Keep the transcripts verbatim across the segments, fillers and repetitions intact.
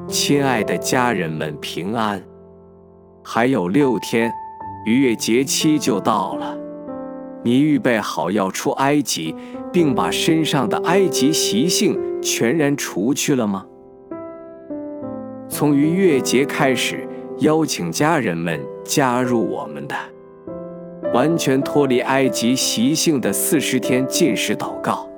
亲爱的家人们平安。还有六天，逾越节期就到了。你预备好要出埃及，并把身上的埃及习性全然除去了吗？从逾越节开始，邀请家人们加入我们的完全脱离埃及习性的四十天禁食祷告。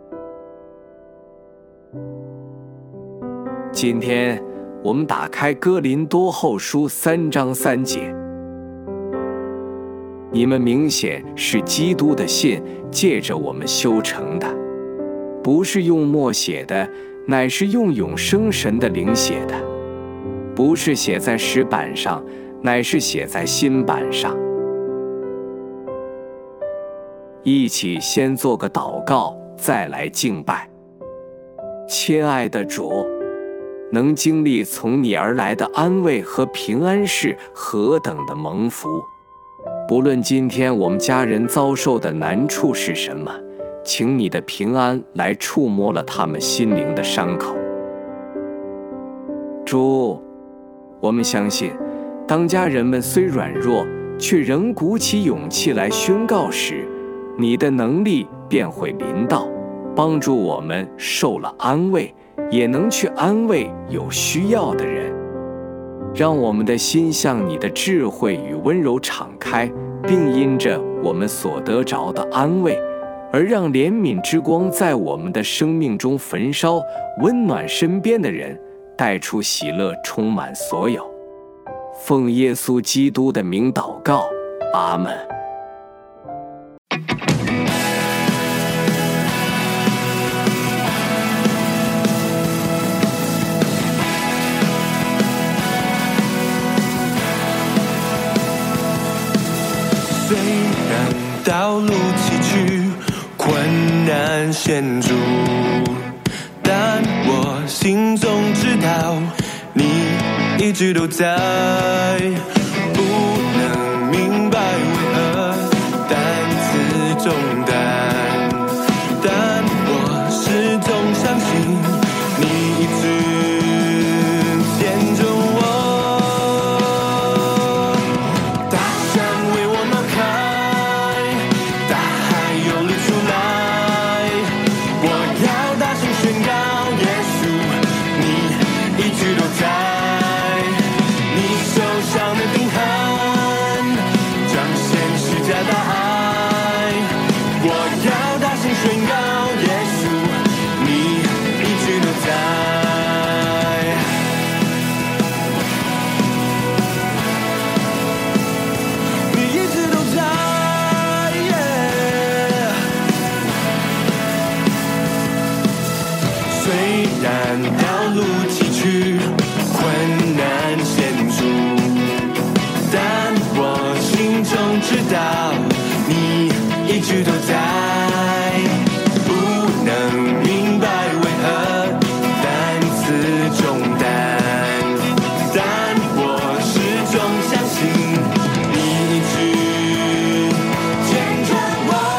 今天我们打开哥林多后书三章三节，你们明显是基督的信借着我们修成的，不是用墨写的，乃是用永生神的灵写的，不是写在石板上，乃是写在心板上。一起先做个祷告，再来敬拜。亲爱的主，能经历从你而来的安慰和平安是何等的蒙福。不论今天我们家人遭受的难处是什么，请你的平安来触摸了他们心灵的伤口。主，我们相信，当家人们虽软弱，却仍鼓起勇气来宣告时，你的能力便会临到，帮助我们受了安慰，也能去安慰有需要的人。让我们的心向你的智慧与温柔敞开，并因着我们所得着的安慰，而让怜悯之光在我们的生命中焚烧，温暖身边的人，带出喜乐，充满所有。奉耶稣基督的名祷告，阿们。 虽然道路崎岖，困难险阻，但我心中知道你一直都在。不能明白为何担此重担，但我始终相信你一直牵着我。道路崎岖，困难险阻，但我心中知道你一直都在。不能明白为何担此重担，但我始终相信你一直牵着我。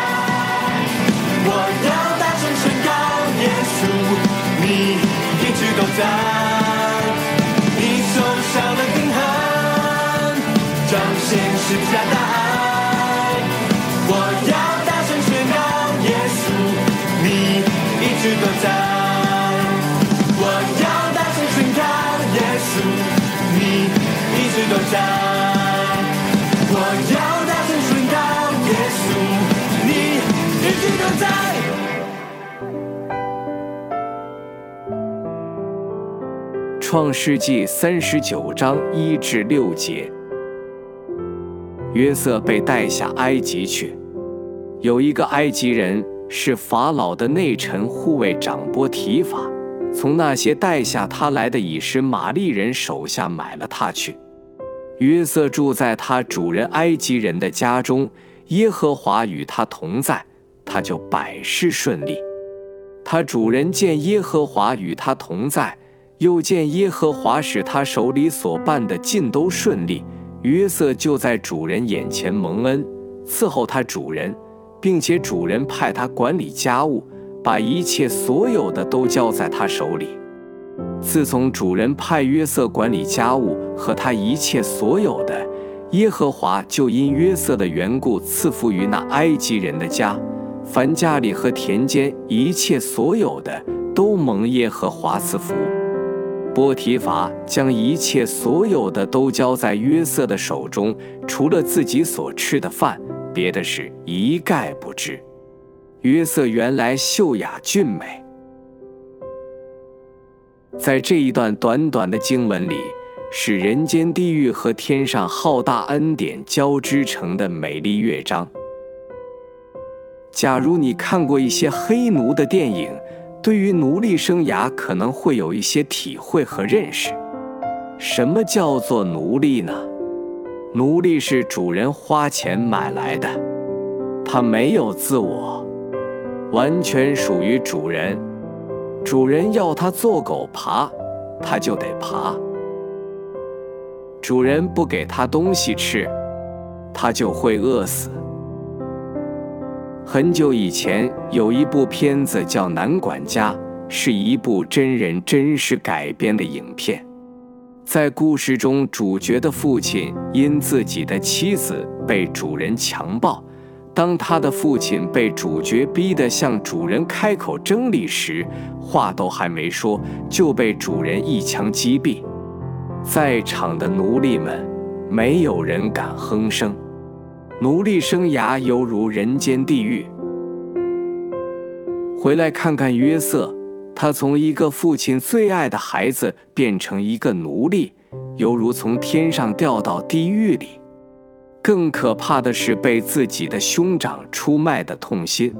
一直都在。你手上的钉痕，彰显十字架大爱。我要大声宣告，耶稣，你一直都在。我要大声宣告，耶稣，你一直都在。我要大声宣告，耶稣，你一直都在。 创世纪三十九章一至六节，约瑟被带下埃及去。有一个埃及人是法老的内臣护卫长波提法，从那些带下他来的以实玛利人手下买了他去。约瑟住在他主人埃及人的家中，耶和华与他同在，他就百事顺利。他主人见耶和华与他同在，又见耶和华使他手里所办的尽都顺利，约瑟就在主人眼前蒙恩，伺候他主人，并且主人派他管理家务，把一切所有的都交在他手里。自从主人派约瑟管理家务和他一切所有的，耶和华就因约瑟的缘故赐福于那埃及人的家，凡家里和田间一切所有的都蒙耶和华赐福。波提乏将一切所有的都交在约瑟的手中，除了自己所吃的饭，别的事一概不知。约瑟原来秀雅俊美。在这一段短短的经文里，是人间地狱和天上浩大恩典交织成的美丽乐章。假如你看过一些黑奴的电影，对于奴隶生涯可能会有一些体会和认识。什么叫做奴隶呢？奴隶是主人花钱买来的，他没有自我，完全属于主人。主人要他做狗爬，他就得爬。主人不给他东西吃，他就会饿死。很久以前有一部片子叫《男管家》，是一部真人真事改编的影片。在故事中，主角的父亲因自己的妻子被主人强暴，当他的父亲被主角逼得向主人开口争理时，话都还没说，就被主人一枪击毙。在场的奴隶们没有人敢哼声。奴隶生涯犹如人间地狱。回来看看约瑟，他从一个父亲最爱的孩子变成一个奴隶，犹如从天上掉到地狱里。更可怕的是被自己的兄长出卖的痛心。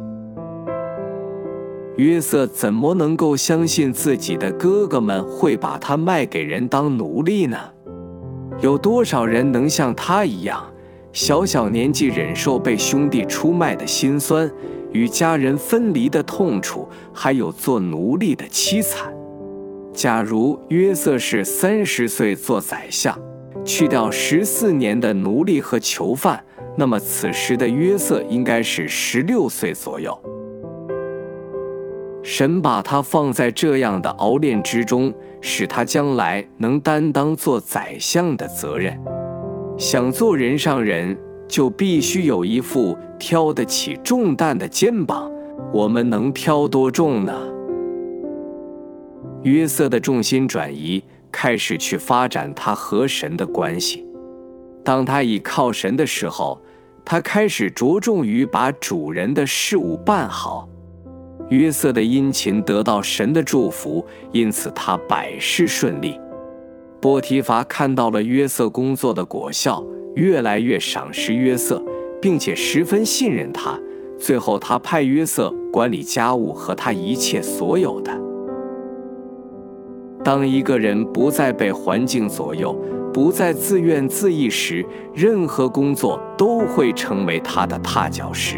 约瑟怎么能够相信自己的哥哥们会把他卖给人当奴隶呢？有多少人能像他一样，小小年纪忍受被兄弟出卖的辛酸，与家人分离的痛楚，还有做奴隶的凄惨？假如约瑟是三十岁做宰相，去掉十四年的奴隶和囚犯，那么此时的约瑟应该是十六岁左右。神把他放在这样的熬炼之中，使他将来能担当做宰相的责任。想做人上人，就必须有一副挑得起重担的肩膀。我们能挑多重呢？约瑟的重心转移，开始去发展他和神的关系。当他倚靠神的时候，他开始着重于把主人的事务办好。约瑟的殷勤得到神的祝福，因此他百事顺利。波提乏看到了约瑟工作的果效，越来越赏识约瑟，并且十分信任他。最后他派约瑟管理家务和他一切所有的。当一个人不再被环境左右，不再自怨自艾时，任何工作都会成为他的踏脚石。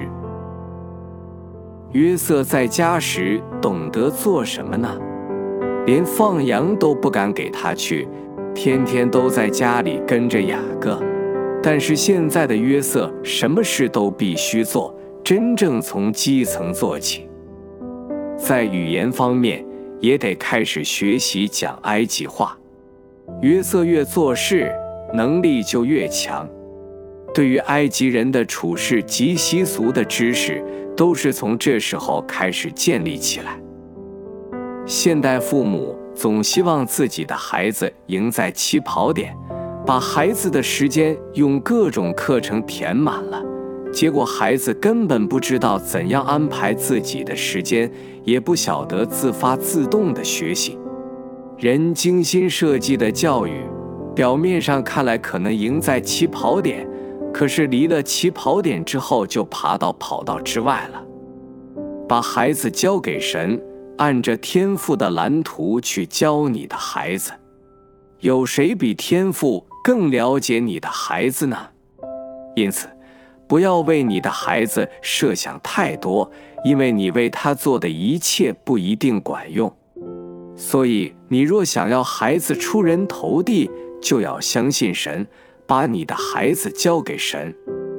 约瑟在家时懂得做什么呢？连放羊都不敢给他去，天天都在家里跟着雅各。但是现在的约瑟什么事都必须做，真正从基层做起。在语言方面， 也得开始学习讲埃及话。约瑟越做事，能力就越强。对于埃及人的处事及习俗的知识，都是从这时候开始建立起来。现代父母总希望自己的孩子赢在起跑点，把孩子的时间用各种课程填满了，结果孩子根本不知道怎样安排自己的时间，也不晓得自发自动的学习。人精心设计的教育，表面上看来可能赢在起跑点，可是离了起跑点之后就爬到跑道之外了。把孩子交给神，按着天父的蓝图去教你的孩子。有谁比天父更了解你的孩子呢？因此，不要为你的孩子设想太多，因为你为他做的一切不一定管用。所以，你若想要孩子出人头地，就要相信神，把你的孩子交给神。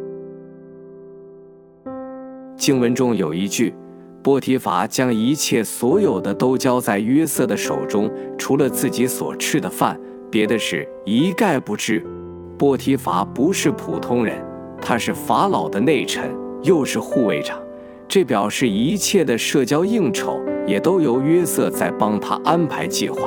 经文中有一句，波提乏将一切所有的都交在约瑟的手中，除了自己所吃的饭，别的事一概不知。波提乏不是普通人，他是法老的内臣，又是护卫长，这表示一切的社交应酬也都由约瑟在帮他安排计划。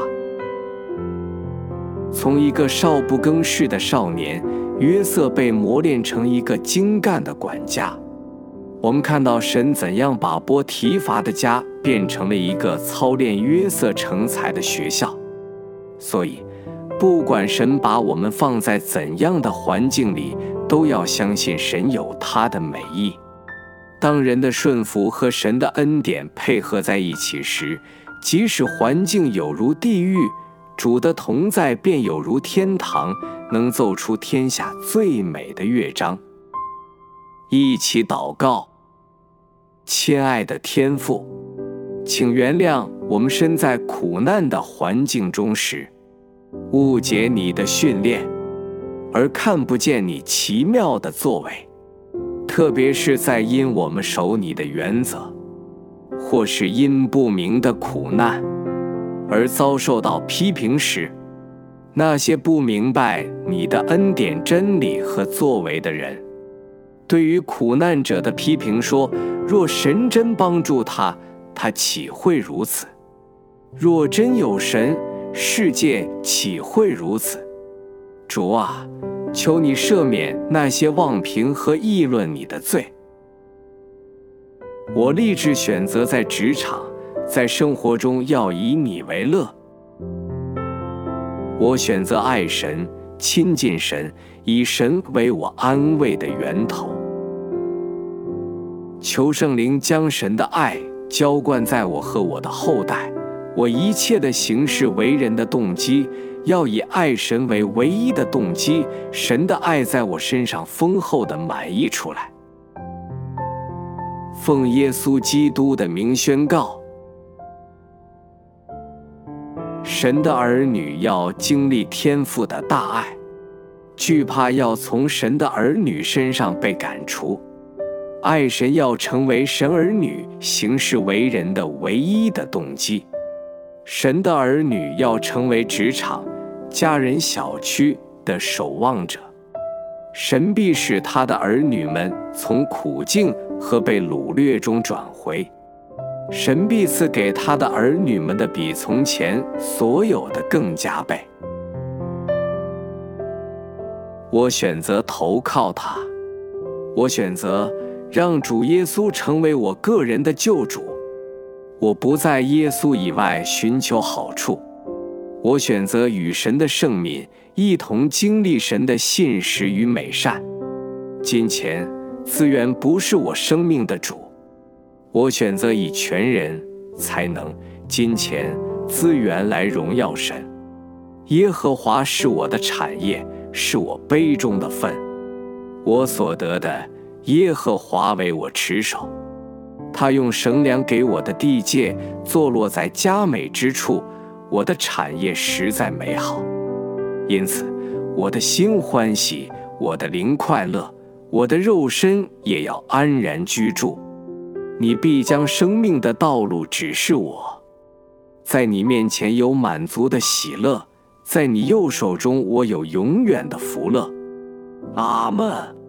从一个少不更事的少年，约瑟被磨练成一个精干的管家。我们看到神怎样把波提乏的家变成了一个操练约瑟成才的学校。所以，不管神把我们放在怎样的环境里，都要相信神有他的美意。当人的顺服和神的恩典配合在一起时，即使环境有如地狱，主的同在便有如天堂，能奏出天下最美的乐章。一起祷告。亲爱的天父，请原谅我们身在苦难的环境中时，误解你的训练，而看不见你奇妙的作为，特别是在因我们守你的原则，或是因不明的苦难而遭受到批评时，那些不明白你的恩典真理和作为的人，对于苦难者的批评说，若神真帮助他，他岂会如此？若真有神，世界岂会如此？主啊，求你赦免那些妄评和议论你的罪。我立志选择在职场，在生活中要以你为乐。我选择爱神，亲近神，以神为我安慰的源头。求圣灵将神的爱浇灌在我和我的后代，我一切的行事为人的动机，要以爱神为唯一的动机，神的爱在我身上丰厚地满溢出来。奉耶稣基督的名宣告，神的儿女要经历天父的大爱，惧怕要从神的儿女身上被赶除。爱神要成为神儿女行事为人的唯一的动机。神的儿女要成为职场、家人、小区的守望者。神必使他的儿女们从苦境和被掳掠中转回。神必赐给他的儿女们的比从前所有的更加倍。我选择投靠他，我选择让主耶稣成为我个人的救主。我不在耶稣以外寻求好处，我选择与神的圣民一同经历神的信实与美善。金钱、资源不是我生命的主，我选择以全人、才能、金钱、资源来荣耀神。耶和华是我的产业，是我杯中的分。我所得的，耶和华为我持守。他用绳量给我的地界，坐落在佳美之处。我的产业实在美好，因此我的心欢喜，我的灵快乐，我的肉身也要安然居住。你必将生命的道路指示我， 在你面前有满足的喜乐，在你右手中我有永远的福乐。阿们。